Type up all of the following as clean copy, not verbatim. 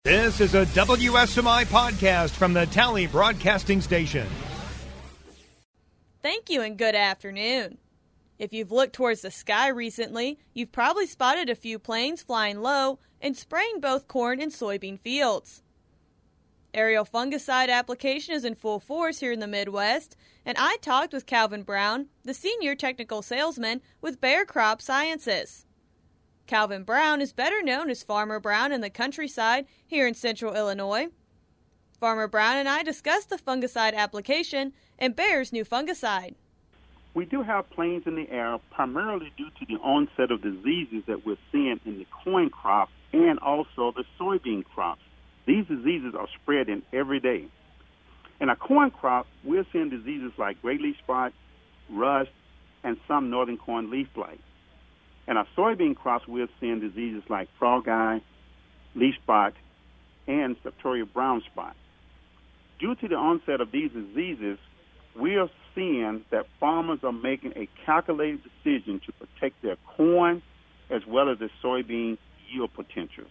This is a WSMI podcast from the Tally Broadcasting Station. Thank you and good afternoon. If you've looked towards the sky recently, you've probably spotted a few planes flying low and spraying both corn and soybean fields. Aerial fungicide application is in full force here in the Midwest, and I talked with Calvin Brown, the senior technical salesman with Bayer Crop Sciences. Calvin Brown is better known as Farmer Brown in the countryside here in central Illinois. Farmer Brown and I discussed the fungicide application and Bayer's new fungicide. We do have planes in the air primarily due to the onset of diseases that we're seeing in the corn crop and also the soybean crops. These diseases are spreading every day. In our corn crop, we're seeing diseases like gray leaf spot, rust, and some northern corn leaf blight. In our soybean crops, we're seeing diseases like frog eye, leaf spot, and septoria brown spot. Due to the onset of these diseases, we are seeing that farmers are making a calculated decision to protect their corn as well as their soybean yield potentials.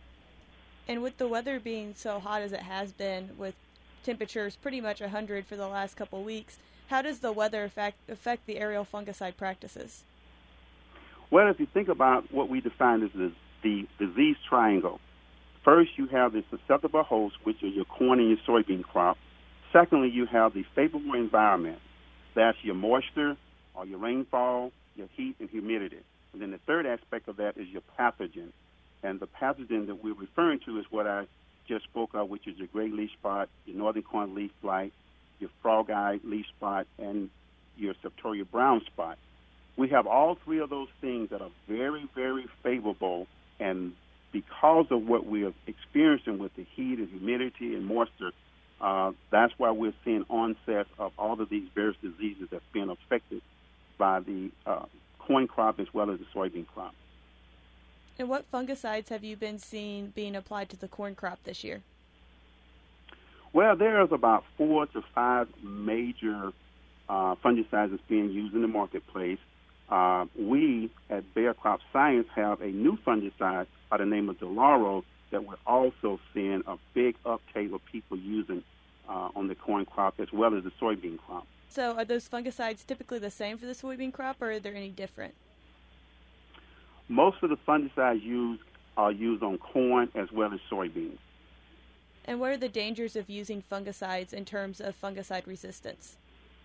And with the weather being so hot as it has been, with temperatures pretty much 100 for the last couple of weeks, how does the weather affect the aerial fungicide practices? Well, if you think about what we define as the disease triangle, first you have the susceptible host, which are your corn and your soybean crop. Secondly, you have the favorable environment. That's your moisture or your rainfall, your heat and humidity. And then the third aspect of that is your pathogen. And the pathogen that we're referring to is what I just spoke of, which is your gray leaf spot, your northern corn leaf blight, your frog eye leaf spot, and your septoria brown spot. We have all three of those things that are very, very favorable, and because of what we are experiencing with the heat and humidity and moisture, that's why we're seeing onset of all of these various diseases that's being affected by the corn crop as well as the soybean crop. And what fungicides have you been seeing being applied to the corn crop this year? Well, there's about 4 to 5 major fungicides that's being used in the marketplace. We at Bayer Crop Science have a new fungicide by the name of Delaro that we're also seeing a big uptake of people using on the corn crop as well as the soybean crop. So are those fungicides typically the same for the soybean crop, or are there any different? Most of the fungicides used are used on corn as well as soybeans. And what are the dangers of using fungicides in terms of fungicide resistance?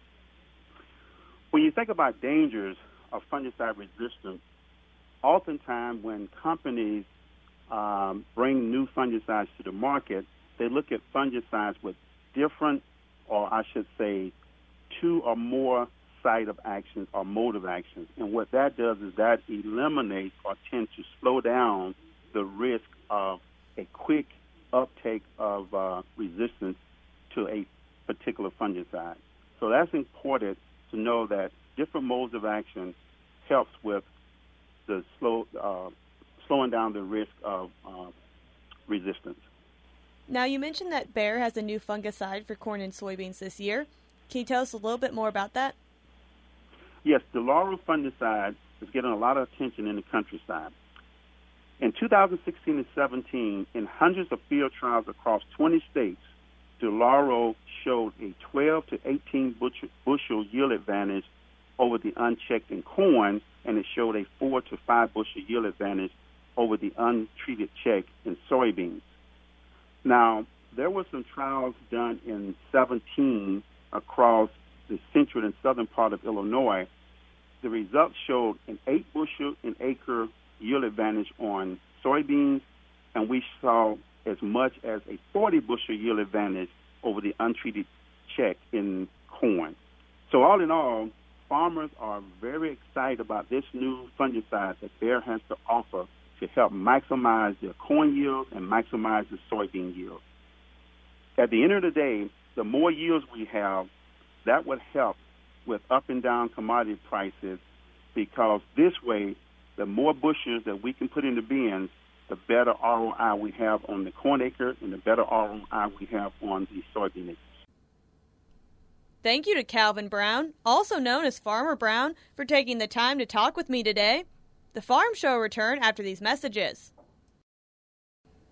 When you think about dangers of fungicide resistance, oftentimes when companies bring new fungicides to the market, they look at fungicides with different, or I should say, 2 or more site of actions or mode of actions. And what that does is that eliminates or tends to slow down the risk of a quick uptake of resistance to a particular fungicide. So that's important to know that different modes of action helps with the slowing down the risk of resistance. Now, you mentioned that Bayer has a new fungicide for corn and soybeans this year. Can you tell us a little bit more about that? Yes, the Delaro fungicide is getting a lot of attention in the countryside. In 2016 and 17, in hundreds of field trials across 20 states, Delaro showed a 12 to 18 bushel yield advantage over the unchecked in corn, and it showed a 4 to 5 bushel yield advantage over the untreated check in soybeans. Now, there were some trials done in 17 across the central and southern part of Illinois. The results showed an 8 bushel an acre yield advantage on soybeans, and we saw as much as a 40 bushel yield advantage over the untreated check in corn. So all in all, farmers are very excited about this new fungicide that Bayer has to offer to help maximize their corn yield and maximize the soybean yield. At the end of the day, the more yields we have, that would help with up and down commodity prices, because this way, the more bushels that we can put in the bins, the better ROI we have on the corn acre and the better ROI we have on the soybean acres. Thank you to Calvin Brown, also known as Farmer Brown, for taking the time to talk with me today. The Farm Show will return after these messages.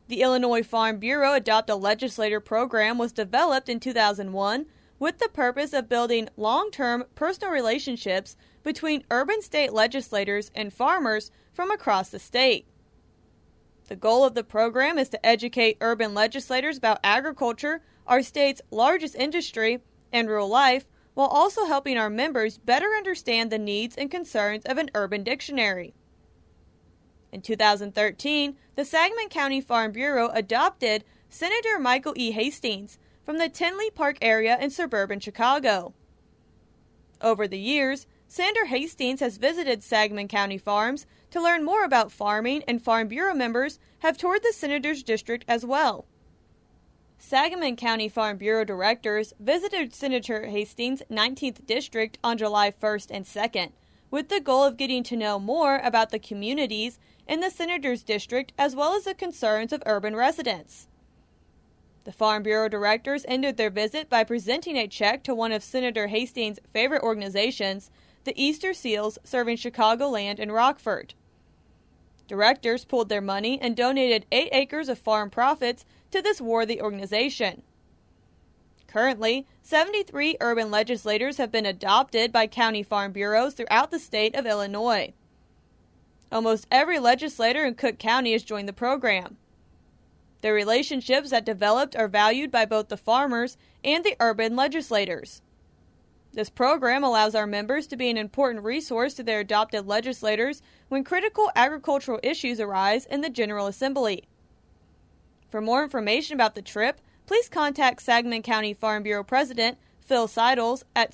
The Illinois Farm Bureau Adopt a Legislator program was developed in 2001 with the purpose of building long-term personal relationships between urban state legislators and farmers from across the state. The goal of the program is to educate urban legislators about agriculture, our state's largest industry, and rural life, while also helping our members better understand the needs and concerns of an urban dictionary. In 2013, the Sangamon County Farm Bureau adopted Senator Michael E. Hastings from the Tinley Park area in suburban Chicago. Over the years, Senator Hastings has visited Sangamon County farms to learn more about farming, and Farm Bureau members have toured the Senator's district as well. Sangamon County Farm Bureau directors visited Senator Hastings' 19th District on July 1st and 2nd, with the goal of getting to know more about the communities in the Senator's district as well as the concerns of urban residents. The Farm Bureau directors ended their visit by presenting a check to one of Senator Hastings' favorite organizations, the Easter Seals, serving Chicagoland and Rockford. Directors pooled their money and donated 8 acres of farm profits to this worthy organization. Currently, 73 urban legislators have been adopted by county farm bureaus throughout the state of Illinois. Almost every legislator in Cook County has joined the program. The relationships that developed are valued by both the farmers and the urban legislators. This program allows our members to be an important resource to their adopted legislators when critical agricultural issues arise in the General Assembly. For more information about the trip, please contact Sangamon County Farm Bureau President Phil Seidels at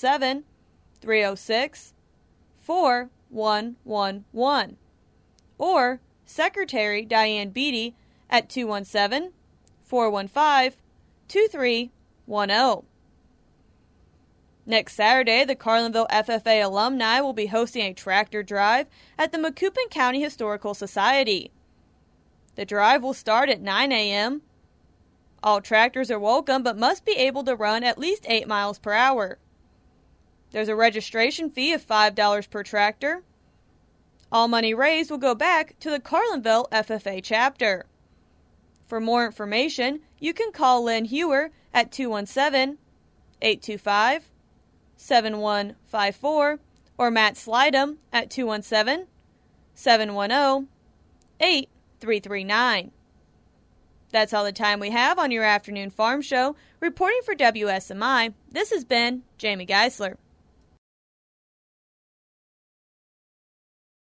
217-306-4111 or Secretary Diane Beatty at 217-415-2310. Next Saturday, the Carlinville FFA alumni will be hosting a tractor drive at the Macoupin County Historical Society. The drive will start at 9 a.m. All tractors are welcome but must be able to run at least 8 miles per hour. There's a registration fee of $5 per tractor. All money raised will go back to the Carlinville FFA chapter. For more information, you can call Lynn Hewer at 217-825-7154 or Matt Slidham at 217-710-8339. That's all the time we have on your afternoon farm show. Reporting for WSMI, this has been Jamie Geisler.